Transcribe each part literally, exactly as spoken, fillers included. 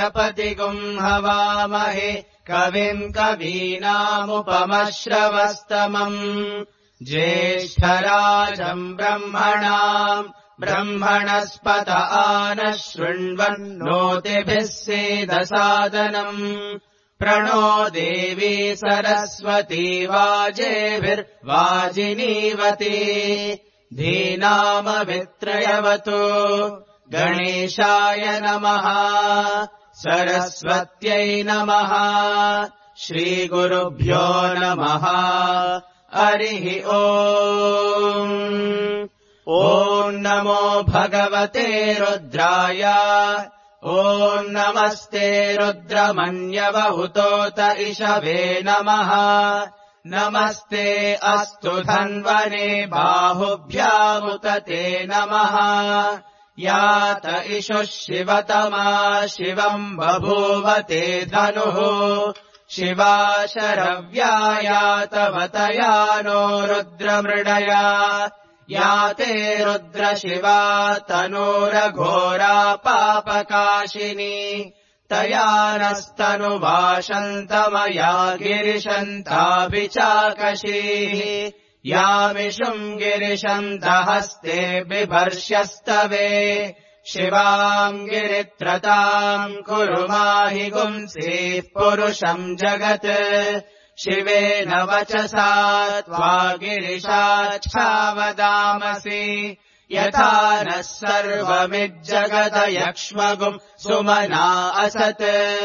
गणपतिगुम् हवामहे कविम् कवीनामुपमश्रवस्तमम् ज्येष्ठराजम् ब्रह्मणाम् ब्रह्मणस्पत आनः शृण्वन्नोतिभिः सेदसादनम् प्रणो देवी सरस्वती वाजेभिर्वाजिनीवती धीनामवित्रयवतु गणेशाय नमः सरस्वत्यै नमः श्रीगुरुभ्यो नमः हरिः ओम् ॐ नमो भगवते रुद्राय ॐ नमस्ते रुद्रमन्यवहुतोत इषवे नमः नमस्ते अस्तु धन्वने बाहुभ्यामुत ते नमः यात इषुः शिवतमा शिवम् बभूव ते धनुः शिवा शरव्यायातवतया नो रुद्रमृडया याते रुद्रशिवा तनूरघोरा पापकाशिनी तया नस्तनुवाशन्तमया गिरिशन्ताभिचाकशीः यामिषुम् गिरिशन्तहस्ते बिभर्ष्यस्तवे शिवाम् गिरित्रताम् कुरु माहि गुंसीः पुरुषम् जगत् शिवेन वचसा त्वा गिरिशाच्छावदामसि यथा नः सर्वमिज्जगदयक्ष्मगुम् सुमना असत्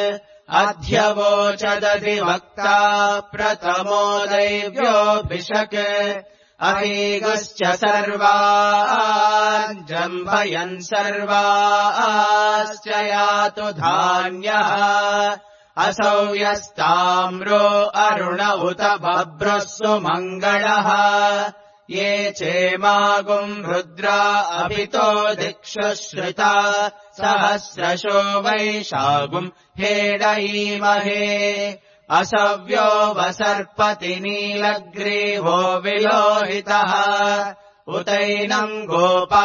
अध्यवोचदधिवक्ता प्रथमो दैव्योऽभिषक् अहीगश्च सर्वान् जम्भयन् सर्वाश्च यातु धान्यः असौ यस्ताम्रो अरुण उत बभ्रुः सुमङ्गलः ये चेमागुम् रुद्रा अभितो दिक्षु श्रुता सहस्रशो वैशागुम् हेडयीमहे असव्यो वसर्पति नीलग्रीवो विलोहितः उतैनम् गोपा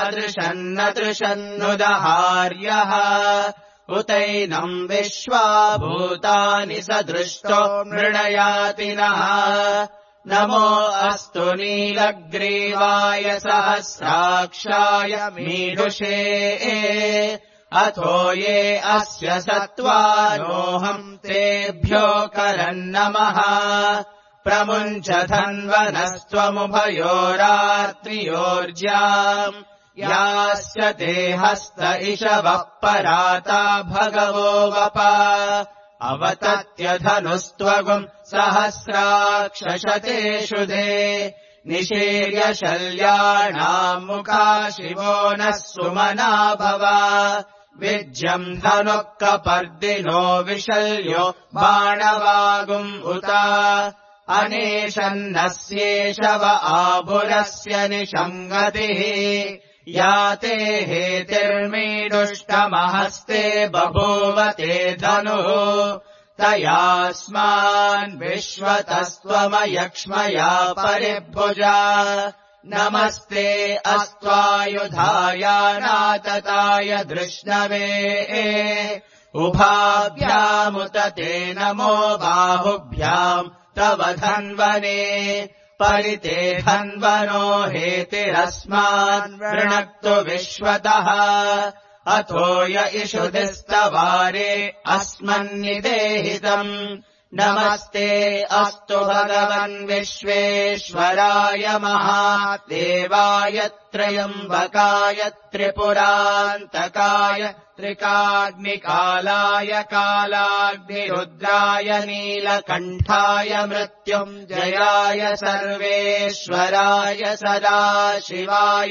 अदृशन्नदृशन्नुदहार्यः उतैनम् विश्वा भूतानि सदृष्टो मृणयातिनः नमो अस्तु नीलग्रीवाय सहस्राक्षाय मीढुषे अथो ये अस्य सत्त्वानोऽहम् तेभ्यो करन्नमः प्रमुञ्च धन्वनस्त्वमुभयोरात्रियोर्ज्याम् यास्य ते हस्त इषवः पराता भगवो वप अवतत्यधनुस्त्वगुम् सहस्राक्षशतेषु दे निशीर्य शल्याणाम् मुखा शिवो नः सुमना भव विज्यम् धनुः कपर्दिनो विशल्यो बाणवागुम् उत अनेशन्नस्येषव आभुरस्य निषङ्गतिः याते हेतिर्मीडुष्टमहस्ते बभूव ते धनुः तयास्मान् विश्वतस्त्वमयक्ष्मया परिभुजा नमस्ते अस्त्वायुधायानातताय धृष्णवे उभाभ्यामुत ते नमो बाहुभ्याम् तव धन्वने परिते धन्वनो हेतिरस्मान् वृणक्तु विश्वतः अथो य इषुधिस्तवारे अस्मन्निदेहितम् नमस्ते अस्तु भगवन् विश्वेश्वराय महादेवाय त्र्यम्बकाय त्रिपुरान्तकाय त्रिकाग्निकालाय कालाग्निरुद्राय नीलकण्ठाय मृत्युञ्जयाय सर्वेश्वराय सदाशिवाय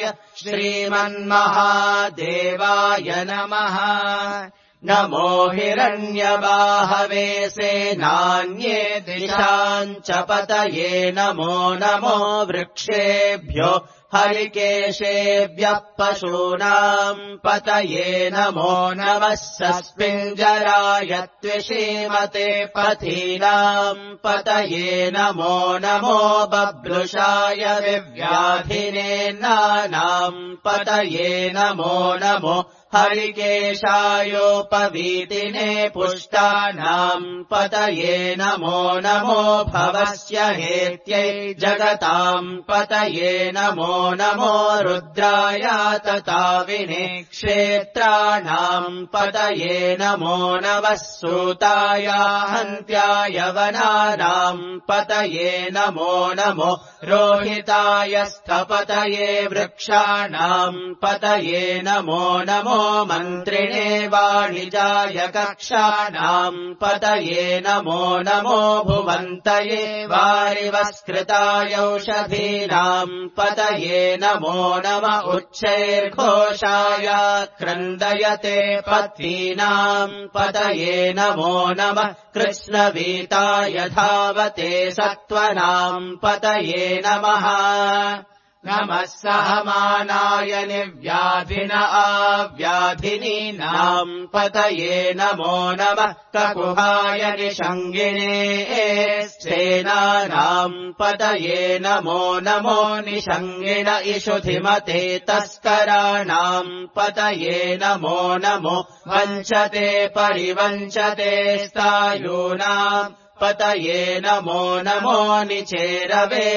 श्रीमन्महादेवाय नमः नमो हिरण्यबाहवे सेनान्ये दिशाम् च पतये नमो नमो वृक्षेभ्यो हरिकेशेभ्यः पशूनाम् पतये नमो नमः सस्मिञ्जराय त्विषीमते पथीनाम् पतये नमो नमो बभ्रुषाय विव्याधिने नानाम् पतये नमो नमो हरिकेशायोपवीतिने पुष्टानाम् पतये नमो नमो भवस्य हेत्यै जगताम् पतये नमो नमो रुद्राय तताविने क्षेत्राणाम् पतये नमो नमः सूताय हन्त्याय वनानाम् पतये नमो नमो रोहिताय स्थपतये वृक्षाणाम् पतये नमो नमो मन्त्रिणे वाणिजाय कक्षाणाम् पतये नमो नमो भुवन्तये वारिवस्कृताय औषधीनाम् पतये नमो नम उच्चैर्घोषाय क्रन्दयते पत्नीनाम् पतये नमो नमः कृष्णवीताय धावते सत्त्वनाम् पतये नमः नमः सहमानाय निर्व्याधिन आव्याधिनीनाम् पतये नमो नमः ककुहाय निषङ्गिने स्तेनानाम् पतये नमो नमो निषङ्गिन इषुधिमते तस्कराणाम् पतये नमो नमो वञ्चते परिवञ्चते स्थायूनाम् पतये नमो नमो निचेरवे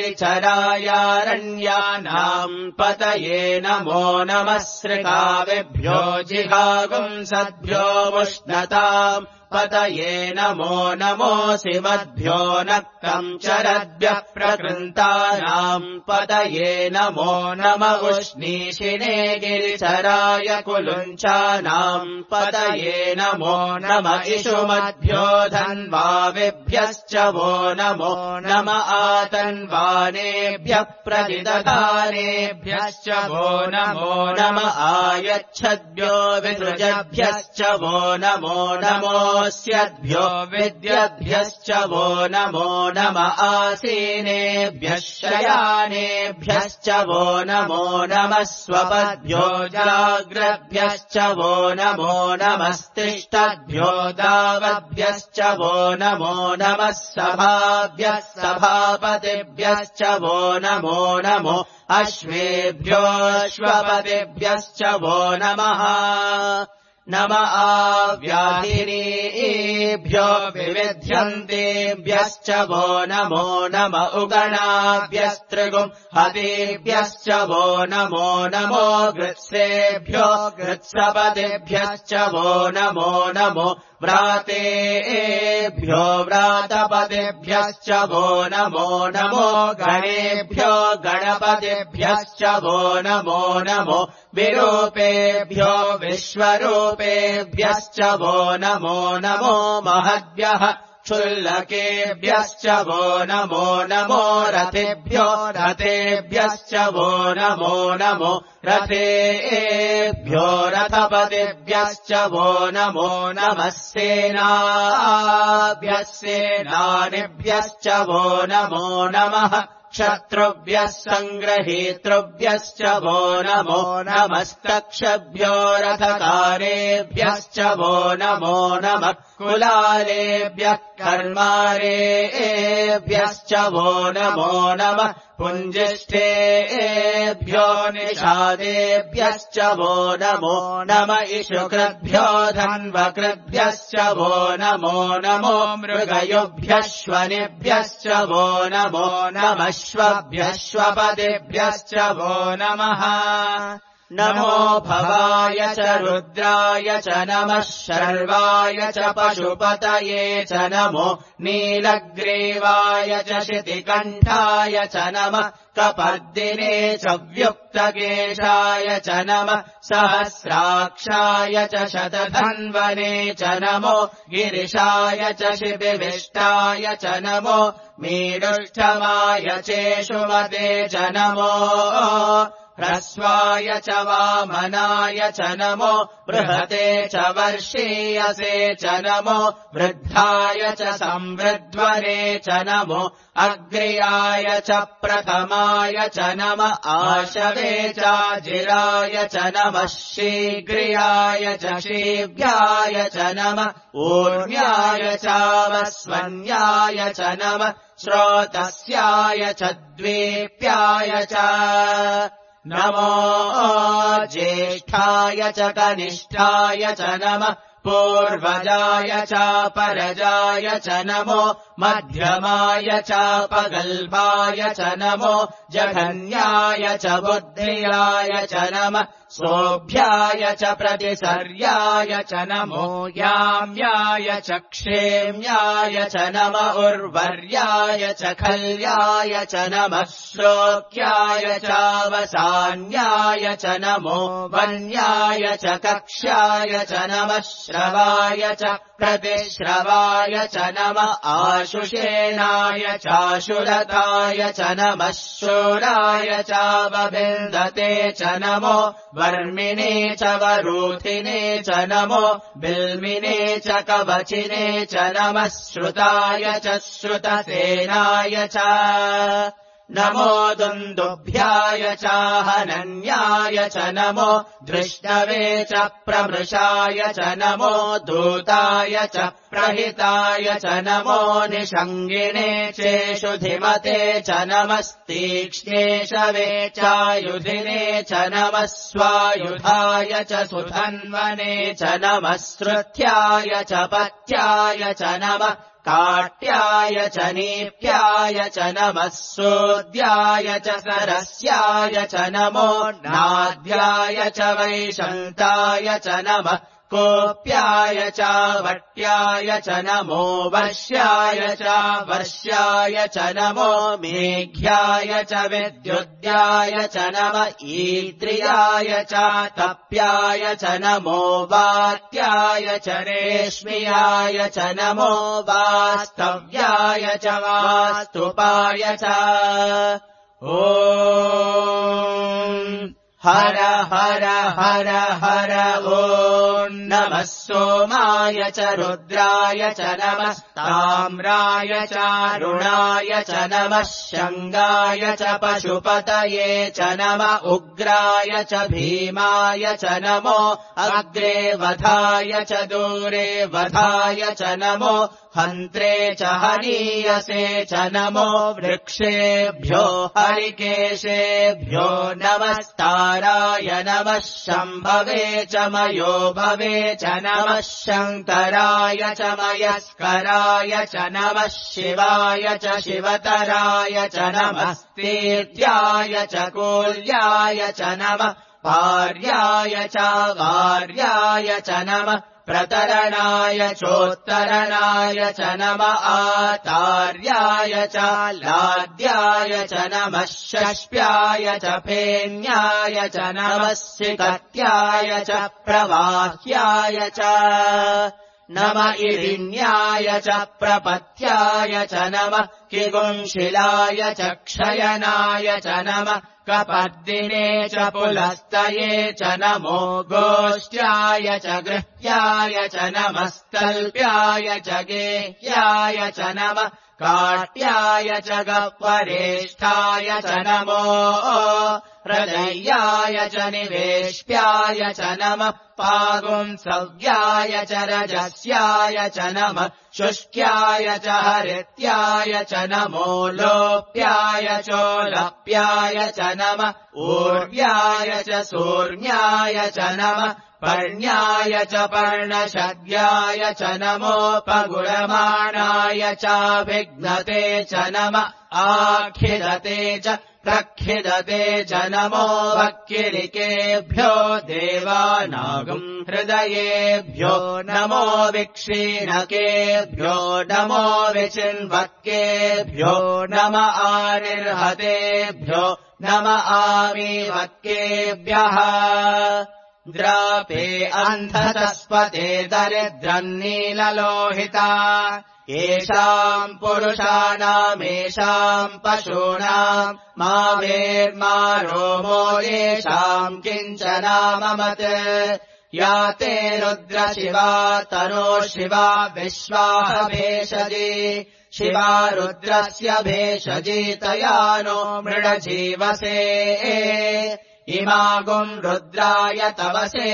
परिचरायारण्यानाम् पतये नमो नमः सृगावेभ्यो जिहागुंसद्भ्यो मुष्णताम् पतये नमो नमोऽसि मद्भ्यो नक्तम् चरद्भ्यः प्रकृन्तानाम् पतये नमो नम उष्णीषिणे गिरिचराय कुलुञ्चानाम् पतये नमो नम इषुमद्भ्यो धन्वाविभ्यश्च वो नमो नम आतन्वानेभ्यः प्रतिदधानेभ्यश्च वो नमो नम आयच्छद्भ्यो विसृजभ्यश्च वो नमो नमो स्यद्भ्यो विद्यद्भ्यश्च वो नमो नम आसीनेभ्यः शयानेभ्यश्च वो नमो नमः स्वपद्भ्यो जाग्रद्भ्यश्च वो नमो नमस्तिष्ठद्भ्यो दावद्भ्यश्च वो नमो नमः सभाभ्यः सभापतिभ्यश्च वो नमो नमो अश्वेभ्योऽश्वपतिभ्यश्च वो नमः नम आव्याधिनीभ्यो विविध्यन्तेभ्यश्च वो नमो नम उगणाभ्यस्त्रिगुम् हतेभ्यश्च वो नमो नमो गृत्सेभ्यो गृत्सपतिभ्यश्च वो नमो नमो व्रातेभ्यो व्रातपतिभ्यश्च वो नमो नमो गणेभ्यो गणपतिभ्यश्च वो नमो नमो विरूपेभ्यो विश्वरूपेभ्यश्च वो नमो नमो महद्भ्यः क्षुल्लकेभ्यश्च वो नमो नमो रथेभ्यो रथेभ्यश्च वो नमो नमो रथेभ्यो रथपतिभ्यश्च वो नमो नमः सेनाभ्यः सेनानिभ्यश्च वो नमो नमः शत्रुभ्यः सङ्ग्रहीतृभ्यश्च वो नमो नमस्तक्षभ्यो रथकारेभ्यश्च वो नमो नमः कुलालेभ्यः कर्मारेभ्यश्च वो नमो नमः पुञ्जिष्ठेभ्यो निषादेभ्यश्च वो नमो नम इषुकृद्भ्यो धन्वकृद्भ्यश्च वो नमो नमो मृगयुभ्यश्वनिभ्यश्च वो नमो नमश्वभ्यश्वपतिभ्यश्च वो नमः नमो भवाय च रुद्राय च नमः शर्वाय च पशुपतये च नमो नीलग्रीवाय च शितिकण्ठाय च नमः कपर्दिने च व्युक्तकेशाय च नमः सहस्राक्षाय च शतधन्वने च नमो गिरिशाय च शिबिविष्टाय च नमो मीडुष्ठमाय चेषुमते च नमो ह्रस्वाय च वामनाय च नमो बृहते च वर्षीयसे च नमो वृद्धाय च संवृध्वने च नमो अग्र्याय च प्रथमाय च नम आशवे चाजिराय च नमः शीघ्र्याय च शीघ्राय च नम ऊर्ण्याय चावस्वन्याय च नम श्रोतस्याय च द्वीप्याय च नमो ज्येष्ठाय च कनिष्ठाय च नमः पूर्वजाय च परजाय च नमो मध्यमाय च पगल्भाय च नमो जघन्याय च बुद्धियाय च नमः सोऽभ्याय च प्रतिसर्याय च नमो याम्याय च क्षेम्याय च नम उर्वर्याय च खल्याय च नमः श्लोक्याय चावसान्याय च नमो वन्याय च कक्ष्याय च नमः श्रवाय च प्रतिश्रवाय च नम आशुषेणाय चाशुरताय च नमः शूराय चावबिन्दते च नमो वर्मिणे च वरूथिने च नमो बिल्मिने च कवचिने च नमः श्रुताय च श्रुतसेनाय च नमो दुन्दुभ्याय चाहनन्याय च नमो धृष्णवे च प्रमृषाय च नमो दूताय च प्रहिताय च नमो निषङ्गिणे चेषुधिमते च नमस्तीक्ष्णेशवे चायुधिने च नमः स्वायुधाय च सुधन्वने च नमः श्रुत्याय च पत्याय च नमः काट्याय च नीप्याय च नमः सोद्याय च सरस्याय च नमो नाद्याय च वैशन्ताय च नमः कोप्याय च वट्याय च नमो वर्ष्याय च वर्ष्याय च नमो मेघ्याय च विद्युद्याय च नम ईद्रियाय च तप्याय च नमो वात्याय च रेश्म्याय च नमो वास्तव्याय च वास्तुपाय च ॐ हर हर हर हर ॐ नमः सोमाय च रुद्राय च नमः ताम्राय च रुणाय च नमः शङ्गाय च पशुपतये च नम उग्राय च भीमाय च नमो अग्रे वधाय च दूरे वधाय च नमो हन्त्रे च हनीयसे च नमो वृक्षेभ्यो हरिकेशेभ्यो नमस्ताराय नमः शम्भवे च मयो भवे च नमः शङ्कराय च मयस्कराय च नमः शिवाय च शिवतराय च नमः स्तीर्याय च कूल्याय च नमः भार्याय च वार्याय च नमः प्रतरणाय चोत्तरणाय च नम आतार्याय च लाद्याय च नमः षष्प्याय च फेन्याय च नमः सिकत्याय च प्रवाह्याय च नम इरिण्याय च प्रपत्याय च नमः किगुंशिलाय च क्षयनाय च नमः कपर्दिने च पुलस्तये च नमो गोष्ट्याय च गृह्याय च नमस्तल्प्याय च गेह्याय च नमः काट्याय च गह्वरेष्ठाय च नमो हृदयाय च निवेश्याय च नमः पागुंसव्याय च रजस्याय च नमः शुष्क्याय च हरित्याय च नमो लोप्याय चोलप्याय च नमः ऊर्व्याय च सूर्ण्याय च नमः पर्ण्याय च पर्णशद्याय च नमो पगुरमाणाय चाभिघ्नते च नमः आखिदते च प्रखिदते च नमो वक्किलिकेभ्यो देवानागम् हृदयेभ्यो नमो विक्षीणकेभ्यो नमो विचिन्वक्केभ्यो नम आनिर्हतेभ्यो नम आमीवक्केभ्यः द्रापे अन्धसस्पते दरिद्रम् नीललोहिता येषाम् पुरुषाणामेषाम् पशूनाम् मा वेर्मा रोमो येषाम् किञ्चनाममत् या ते रुद्रशिवा तनो शिवा विश्वाह भेषजी शिवा रुद्रस्य भेषजीतया नो मृडजीवसे इमागुम् रुद्राय तवसे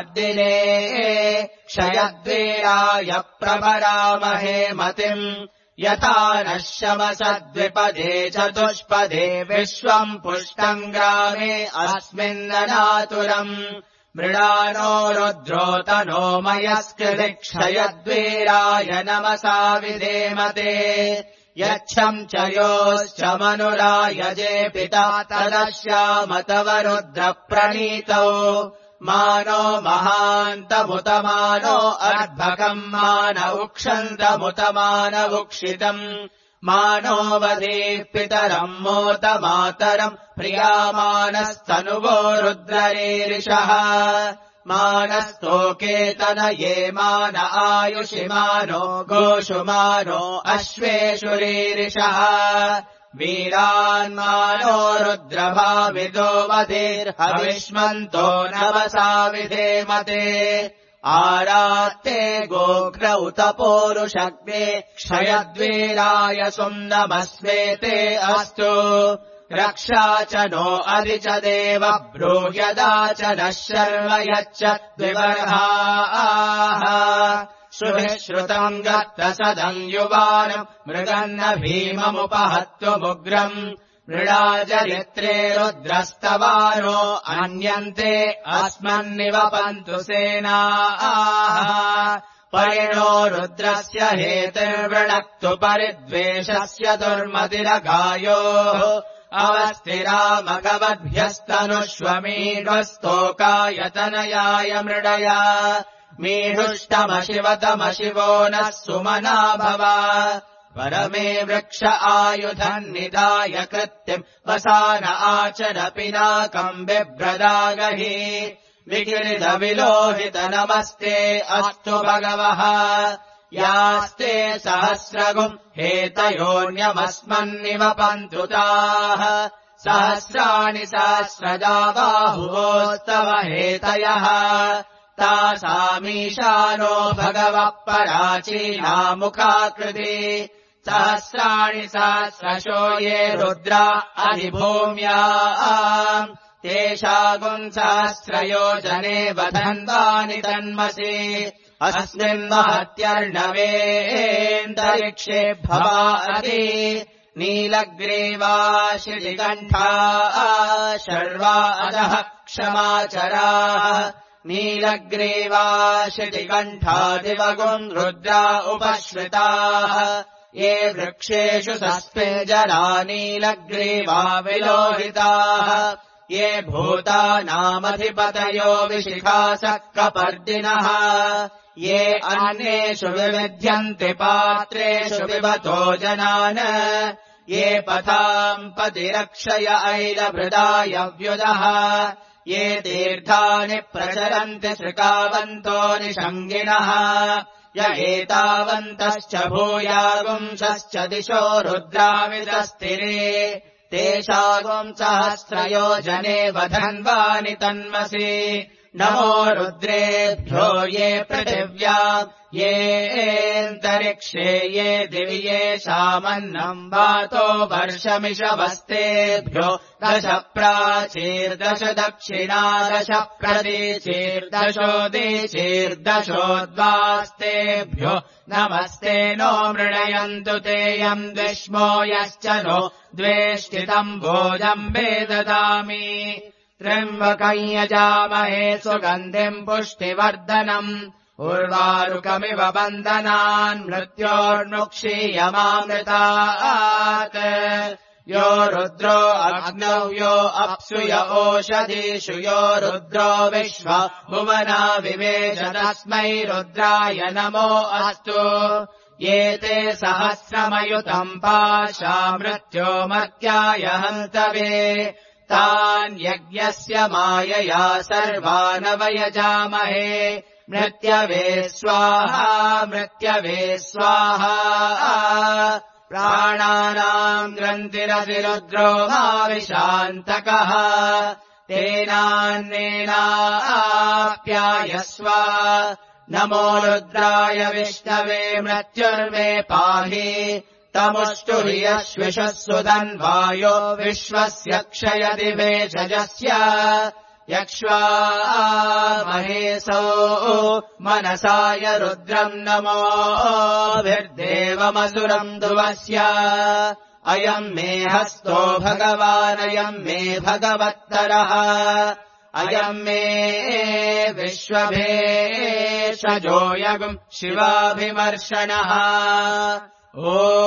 कपर्दिने क्षयद्वीराय प्रभरामहे मतिम् यथा नः शमसद्विपदे चतुष्पदे विश्वम् पुष्टम् ग्रामे अस्मिन्ननातुरम् मृडानो रुद्रोतनो मयस्कृतिक्षयद्वीराय नमसा विधेमते यच्छम् च योश्च मनुरायजे पिता तदश्यामतव रुद्रप्रणीतौ मानो महान्तमुतमानो अर्भकम् मान उक्षन्तमुतमानवुक्षितम् मानो वधेः पितरम् मोतमातरम् प्रियामानस्तनुवो रुद्ररीरिषः मानस्तोकेतन ये मान आयुषि मानो गोषु मानो अश्वेषु रीरिषः वीरान्मानो रुद्रभाविदो वधेर्हविष्मन्तो नमसा विधेमते आरात्ते गोघ्र उत पोरुषग्ने क्षयद्वीराय सुम्नमस्वेते अस्तु रक्षा च नो अधि च देव ब्रूयदा च नः शर्म यच्च द्विबर्हाः श्रुभिः श्रुतम् गत्तसदम् युवानम् मृगन्न भीममुपहत्वमुग्रम् मृडाजरित्रे रुद्रस्तवानो अन्यन्ते अस्मन्निवपन्तु सेनाः परिणो रुद्रस्य हेतिर्वृणक्तु परिद्वेषस्य दुर्मतिरगायोः अवस्थिरामगवद्भ्यस्तनुष्वमीढ्वस्तोकायतनयाय मृडया मीढुष्टमशिवतमशिवो नः सुमना भव परमे वृक्ष आयुधम् निधाय कृत्तिम् वसान आचर पिनाकम् बिभ्रदागहि विगिरिधविलोहित नमस्ते अस्तु भगवः यास्ते सहस्रगुम् हेतयोऽन्यमस्मन्निवपन्तु ताः सहस्राणि सहस्रजा बाहुवोस्तव हेतयः तासामीशानो भगवः पराचीनामुखाकृति सहस्राणि सहस्रशो ये रुद्रा अधिभूम्याम् तेषागुम् सहस्रयोजने वधन्वानि तन्मसि अस्मिन्महत्यर्णवेऽन्तरिक्षे भवादि नीलग्रीवा शितिकण्ठा शर्वा अधः क्षमाचराः नीलग्रीवा शितिकण्ठादिवगुम् रुद्रा उपश्रिताः ये वृक्षेषु सस्मिञ्जरा नीलग्रीवा विलोहिताः ये भूतानामधिपतयो विशिखासः कपर्दिनः ये अन्येषु विविध्यन्ति पात्रेषु पिबतो जनान् ये पथाम् पतिरक्षय ऐलभृदाय व्युदः ये तीर्थानि प्रचरन्ति श्रिकावन्तो निषङ्गिणः य एतावन्तश्च भूयागुंसश्च दिशो रुद्राविदस्तिरे तेषागुम् सहस्रयोजने वधन्वानि तन्मसि नमो रुद्रेभ्यो ये पृथिव्याम् येऽन्तरिक्षे ये दिवि येषामन्नम् वातो वर्षमिषवस्तेभ्यो दश प्राचीर्दश दक्षिणा दश प्रतीचीर्दशोदीचीर्दशोद्वास्तेभ्यो नमस्ते नो मृणयन्तु तेयम् द्विष्मो यश्च नो द्वेष्टितम् भोजम्बे ददामि त्र्यम्बकम् यजामहे सुगन्धिम् पुष्टिवर्धनम् उर्वारुकमिव बन्धनान् मृत्योर्मुक्षीयमामृतात् यो रुद्रो अग्नौ यो अप्सु य ओषधीषु यो रुद्रो विश्व भुवना विवेश तस्मै रुद्राय नमो अस्तु ये ते सहस्रमयुतम् पाशा मृत्यो मर्त्याय हन्तवे तान् यज्ञस्य मायया सर्वानवयजामहे मृत्यवे स्वाहा मृत्यवे स्वाहा प्राणानाम् ग्रन्थिरधिरुद्रो भाविशान्तकः तेनान्नेनाप्यायस्व नमो रुद्राय विष्णवे मृत्युर्मे पाहि तमुष्टुर्यश्विषः सुधन्वायो विश्वस्य क्षयदिवे जजस्य यक्ष्वा महेशो मनसाय रुद्रम् नमोभिर्देवमसुरम् दुवस्य अयम् मे हस्तो भगवानयम् मे भगवत्तरः अयम् मे विश्वभेषजोऽयम् शिवाभिमर्शनः ॐ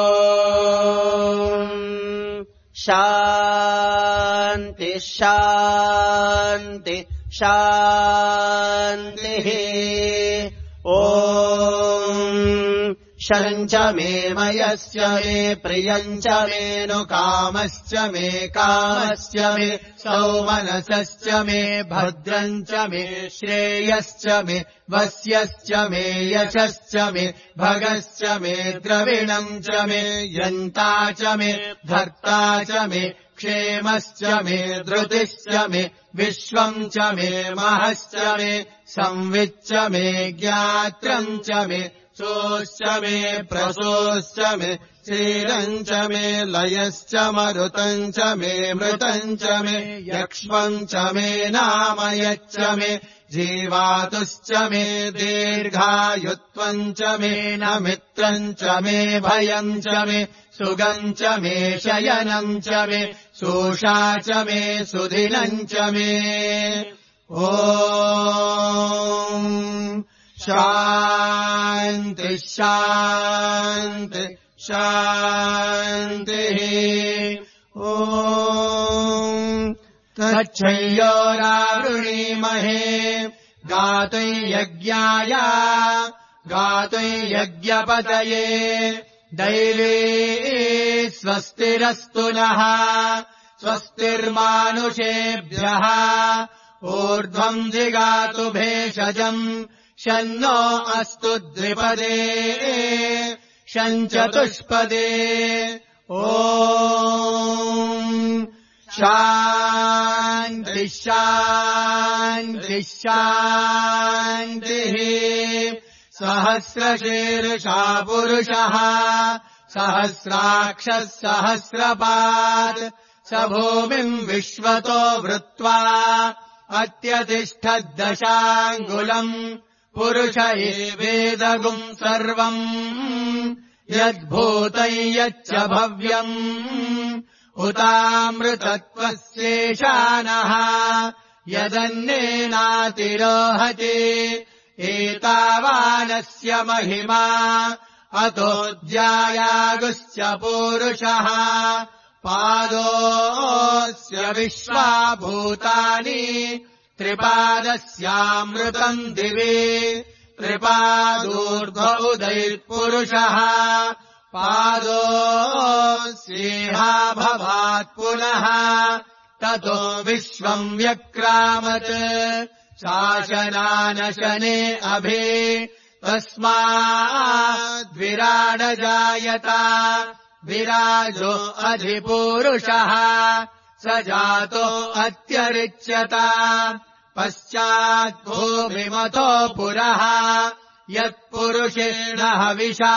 शान्ति शान्ति शान्तिः ॐ शरम् च मे मयस्य मे प्रियम् च मे नु कामश्च मे कामश्च मे सौमनसश्च मे भद्रम् च मे श्रेयश्च मे वस्यश्च मे यशश्च मे भगश्च मे द्रविणम् च मे यन्ता च मे धर्ता च मे क्षेमश्च मे धृतिश्च मे विश्वम् च मे महश्च मे संविच्च मे ज्ञात्रम् च मे सोश्च मे प्रसोश्च मे क्षीरम् च मे लयश्च मरुतम् च मे मृतम् च मे यक्ष्मम् च मे नामयच्च मे जीवातुश्च मे दीर्घायुत्वम् च मे न मित्रम् च मे भयम् च मे सुगम् च मे शयनम् च मे सोषा च मे सुदिनम् च मे ॐ शान्ति शान्ति शान्तिः ॐ तच्छय्योरावृणीमहे गातुम् यज्ञाय गातुम् यज्ञपतये दैवी स्वस्तिरस्तु नः स्वस्तिर्मानुषेभ्यः ऊर्ध्वम् जिगातु भेषजम् शन्नो अस्तु द्विपदे शञ्चतुष्पदे ॐ शान्ति शान्ति शान्तिः सहस्रशीर्षा पुरुषः सहस्राक्षः सहस्रपात् स भूमिम् विश्वतो वृत्वा अत्यतिष्ठद्दशाङ्गुलम् पुरुष एवेदगुम् सर्वम् यद्भूतम् यच्च भव्यम् उतामृतत्वस्येषानः यदन्नेनातिरोहति एतावानस्य महिमा अतोऽध्यायागुश्च पूरुषः पादोऽस्य विश्वाभूतानि त्रिपादस्यामृतम् दिवि त्रिपादूर्ध्वोदयपुरुषः पादोऽस्येहा भवात् पुनः ततो विश्वम् व्यक्रामत् शासनानशने अभि तस्माद्विराडजायत विराजो अधिपूरुषः स जातो अत्यरिच्यत पश्चाद्भूमिमतो पुरः यत्पुरुषेण हविषा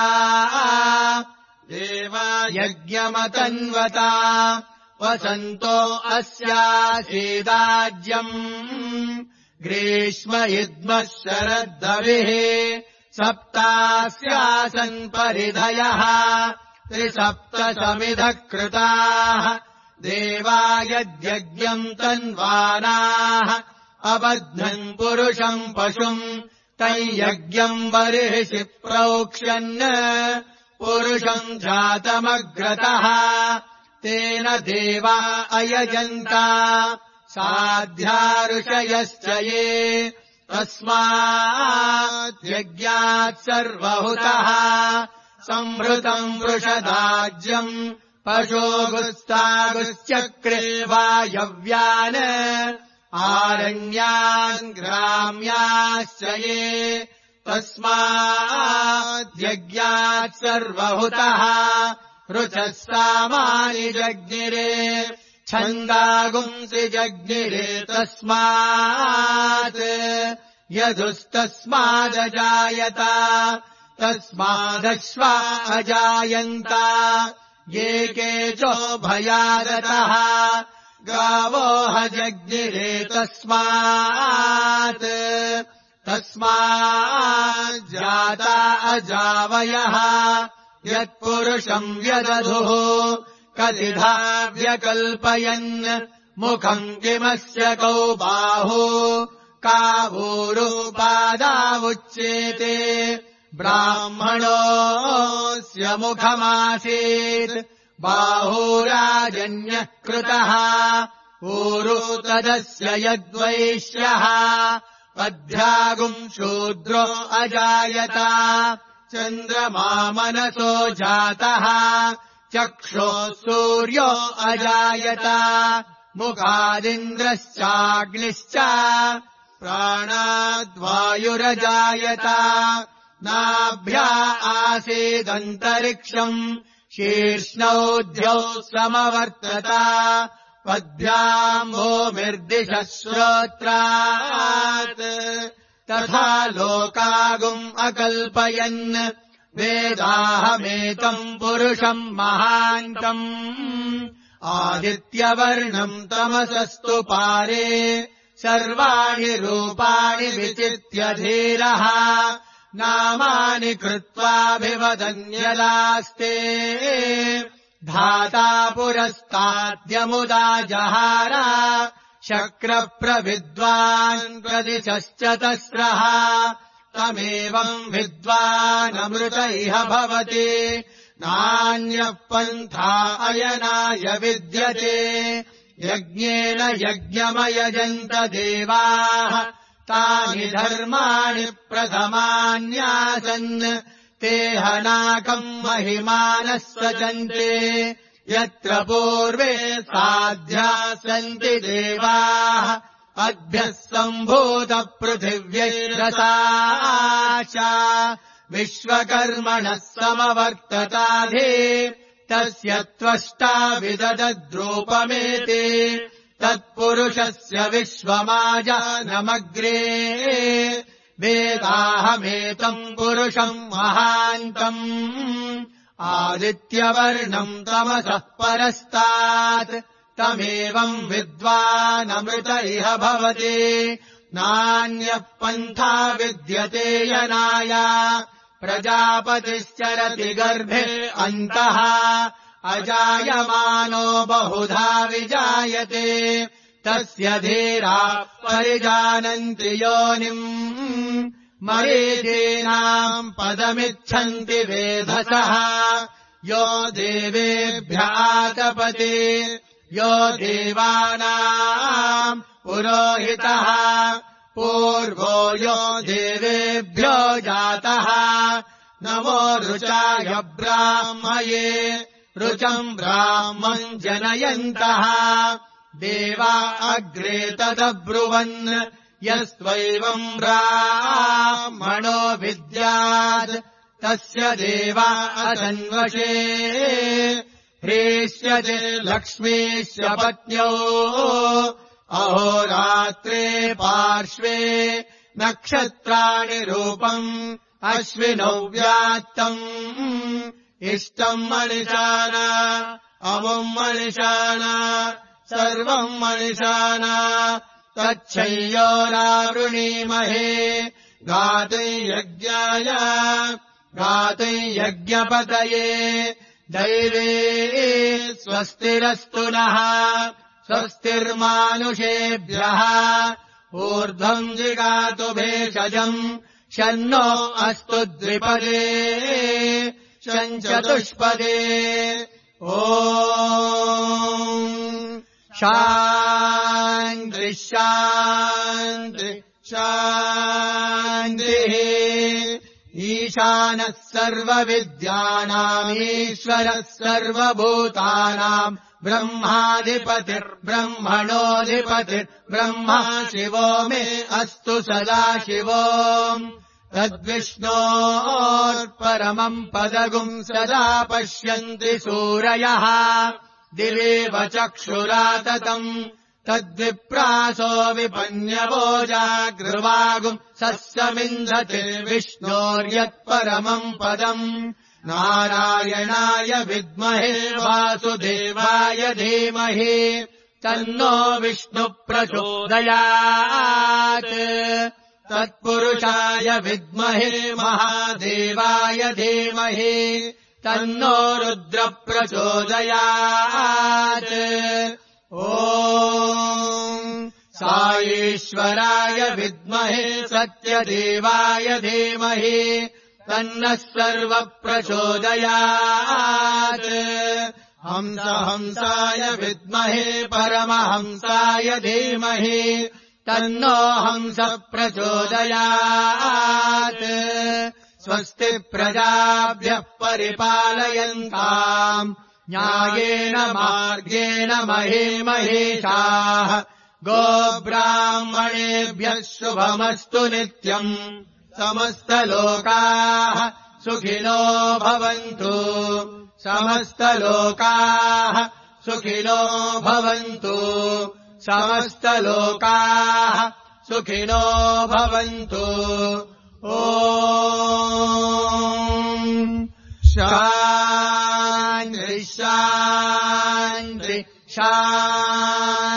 देवा यज्ञमतन्वता वसन्तो अस्यासीदाज्यम् ग्रीष्म युग्मः शरद्दविः सप्तास्यासन् परिधयः त्रिसप्तसमिधः कृताः देवा यद्यज्ञम् तन्वानाः अबध्नन् पुरुषम् पशुम् तैयज्ञम् बर्हिषि प्रोक्ष्यन् पुरुषम् जातमग्रतः तेन देवा अयजन्त साध्या ऋषयश्च ये तस्माद्यज्ञात् सर्वहुतः संहृतम् वृषदाज्यम् पशोगुस्तागुश्चक्रे वायव्यान् आरण्यान् ग्राम्याश्च ये तस्माद्यज्ञात् सर्वहुतः ऋचः सामानि जज्ञिरे छन्दागुंसि जज्ञिरे तस्मात् यदुस्तस्मादजायत तस्मादश्वा अजायन्त ये केचो भयादतः गावो हजग्निरे तस्मात् तस्माज्जाता अजावयः यत्पुरुषम् व्यदधुः कतिधा व्यकल्पयन् मुखम् किमस्य कौ बाहु कावूरुपादावुच्येते ब्राह्मणोऽस्य मुखमासीत् बाहुराजन्यः कृतः ऊरु तदस्य यद्वैश्यः पद्भ्यागुम् शूद्रो अजायत चन्द्रमा मनसो जातः चक्षुः सूर्यो अजायत मुखादिन्द्रश्चाग्निश्च प्राणाद्वायुरजायत नाभ्या आसीदन्तरिक्षम् शीर्ष्णौ समवर्तत पद्भ्याम् भूमिर्दिशः श्रोत्रात् तथा लोकागुम् अकल्पयन् वेदाहमेतम् पुरुषम् महान्तम् आदित्यवर्णम् तमसस्तु पारे सर्वाणि रूपाणि विचित्य धीरः नामानि कृत्वाभिवदन्यलास्ते धाता पुरस्ताद्यमुदा जहार शक्रप्रविद्वान् प्रदिशश्चतस्रः तमेवम् विद्वानमृत इह भवति नान्यः पन्था अयनाय विद्यते यज्ञेन यज्ञमयजन्त देवाः तानि धर्माणि प्रथमान्यासन् ते हनाकम् महिमानः सचन्ते यत्र पूर्वे साध्या सन्ति देवाः अद्भ्यः सम्भूतपृथिव्यैरसाचा विश्वकर्मणः समवर्तताधे तस्य त्वष्टा विददद्रूपमेते तत्पुरुषस्य विश्वमाजानमग्रे वेदाहमेतम् पुरुषम् महान्तम् आदित्यवर्णम् तमसः परस्तात् तमेवम् विद्वानमृत इह भवति नान्यः पन्था विद्यते यनाय प्रजापतिश्चरति गर्भे अन्तः अजायमानो बहुधा विजायते तस्य धीरा परिजानन्ति योनिम् मरीचीनाम् पदमिच्छन्ति वेधसः यो देवेभ्यातपते यो देवानाम् पुरोहितः पूर्वो यो देवेभ्यो जातः नमो रुचाय ब्राह्मये रुचम् ब्राह्मम् जनयन्तः देवा अग्रे तदब्रुवन् यस्त्वैवम् ब्राह्मणो विद्यात् तस्य देवा असन्वशे ह्रीष्यते लक्ष्मीश्च पत्न्यो अहोरात्रे पार्श्वे नक्षत्राणि रूपम् अश्विनौ व्यात्तम् इष्टम् मनिषाना अमुम् मनिषाना सर्वम् मनिषाना तच्छय्योरावृणीमहे गातुम् यज्ञाय गातुम् यज्ञपतये दैवे स्वस्तिरस्तु नः स्वस्तिर्मानुषेभ्यः ऊर्ध्वम् जिगातु भेषजम् शन्नो अस्तु द्विपदे शञ्चतुष्पदे ॐ शान्ति शान्ति शान्तिः ईशानः सर्वविद्यानामीश्वरः सर्वभूतानाम् ब्रह्माधिपतिर्ब्रह्मणोऽधिपतिर्ब्रह्मा शिवो मे अस्तु सदा शिवो तद्विष्णोर्परमम् पदगुम् सदा पश्यन्ति सूरयः दिवेव चक्षुराततम् तद्विप्रासो विपन्यवो जागृवागुम् सस्यमिन्धते विष्णोर्यत्परमम् पदम् नारायणाय विद्महे वासुदेवाय धीमहि तन्नो विष्णुप्रचोदयात् तत्पुरुषाय विद्महे महादेवाय धीमहि तन्नो रुद्रप्रचोदयात् ॐ साईश्वराय विद्महे सत्यदेवाय धीमहि तन्नः सर्वप्रचोदयात् हंस हंसाय विद्महे परमहंसाय धीमहि तन्नो हंस प्रचोदयात् स्वस्ति प्रजाभ्यः परिपालयन्ताम् न्यायेन मार्गेण महीमहेशाः गोब्राह्मणेभ्यः शुभमस्तु नित्यम् समस्तलोकाः सुखिनो भवन्तु समस्तलोकाः सुखिनो भवन्तु समस्तलोकाः सुखिनो भवन्तु ॐ शान्ति शान्ति शान्ति